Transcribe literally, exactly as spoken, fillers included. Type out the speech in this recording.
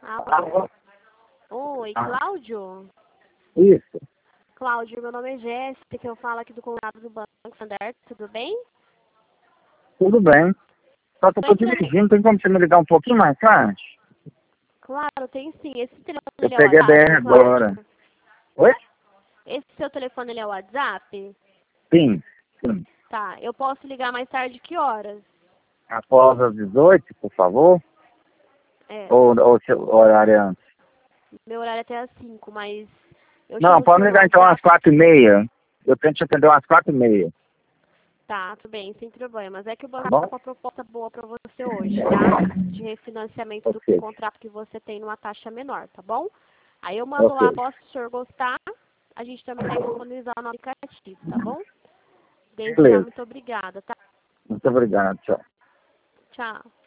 Alô? Oi, Cláudio? Isso. Cláudio, meu nome é Jéssica, que eu falo aqui do contato do Banco Santander, tudo bem? Tudo bem. Só que eu tô Tô entrando- dirigindo, tem como você me ligar um pouquinho mais tarde? Claro, tem sim. Esse telefone Eu ele é o peguei a B R WhatsApp, agora. Cláudio? Oi? Esse seu telefone ele é o WhatsApp? Sim, sim. Tá, eu posso ligar mais tarde que horas? Após as dezoito, por favor? É, Ou, ou seu horário antes? meu horário é até às cinco, mas eu Não, chamo pode você me no ligar então às WhatsApp. quatro e meia. Eu tento te atender às quatro e meia. Tá, tudo bem, sem problemas. É que o Tá banco tá bom? com uma proposta boa pra você hoje, tá? De refinanciamento do Ok, contrato que você tem numa taxa menor, tá bom? Aí eu mando lá, ok. posso se o senhor gostar, a gente também vai disponibilizar no aplicativo, tá bom? Desde já, Beleza. muito obrigada, tá? Muito obrigado, tchau. Tchau.